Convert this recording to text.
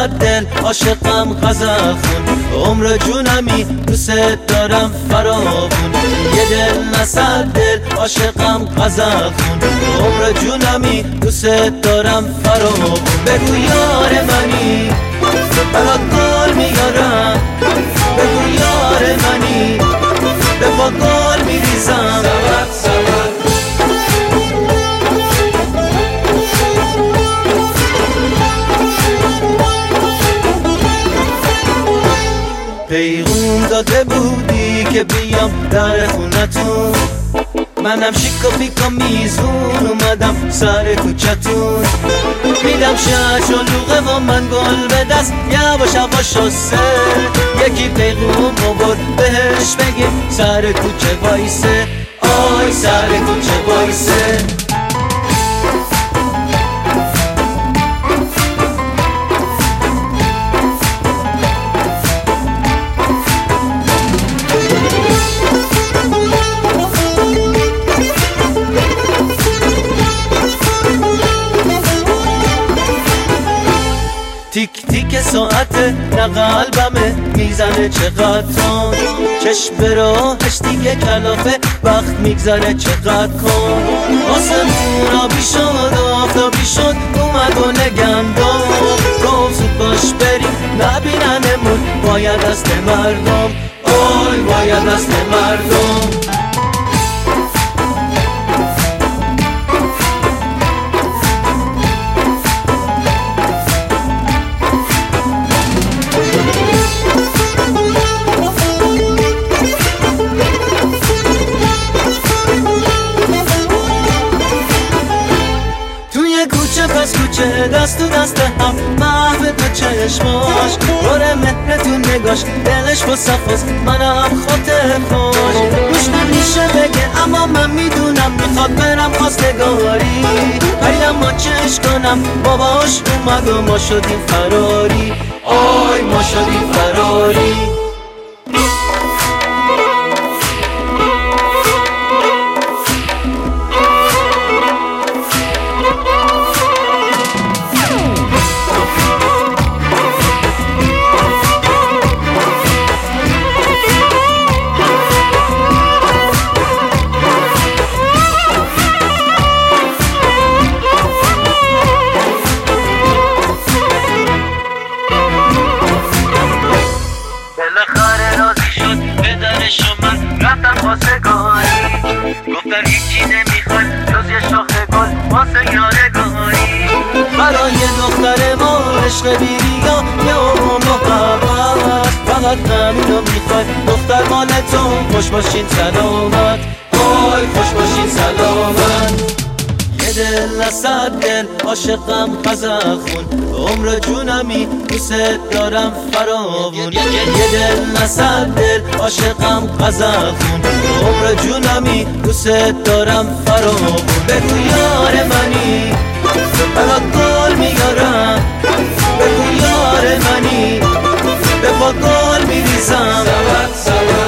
نصد دل عاشقم غزخون، عمر جونمی دوست دارم فراوون. یه دل نصد دل عاشقم غزخون، عمر جونمی دوست دارم فراوون. بگو یار منی برات گل میارم، بگو یار منی به پا گل میریزم. پیغون داده بودی که بیام در خونتون، منم شیک و پیک و میزون اومدم سر کوچتون. میدم شش و لوغه و من گل به دست، یواش یواش شسته یکی پیغون آورد بهش بگیم سر کوچه وایسه، آی سر کوچه وایسه. تیک تیک ساعت نه قلبمه میزنه چقدر تون، چشم به راهش دیگه کلافه وقت میگذره چقدر کن. آسمون آبی شد و آفتابی شد اومد و نگم داد، گفت زود باش بریم نبیننمون باید دست مردم، آی باید دست مردم. پس کوچه دست تو دست هم محو تو چشماش، باره مهر تو نگاش دلش با صفاست منم خاطر خوش. روش نمیشه بگه اما من میدونم میخواد برم خواستگاری، پیدم ما چش کنم باباش اومد و ما شدیم فراری، آی ما شدیم فراری. بالاخره راضی شد پدرش و من رفتم خواستگاری، گفتن هیچی نمیخواد جز یه شاخه گل واسه یادگاری. برای دختر ما عشق بیریا یه عمر محبت، فقط همینو میخواد دختر مال تو خوش باشین سلامت، آی خوش باشین سلامت. دل نصد دل عاشقم غزخون، عمر جونمی دوست دارم فراوون. یه دل نصد دل عاشقم غزخون، عمر جونمی دوست دارم فراوون. بگو یار منی برات گل میارم، بگو یار منی به پا گل میریزم.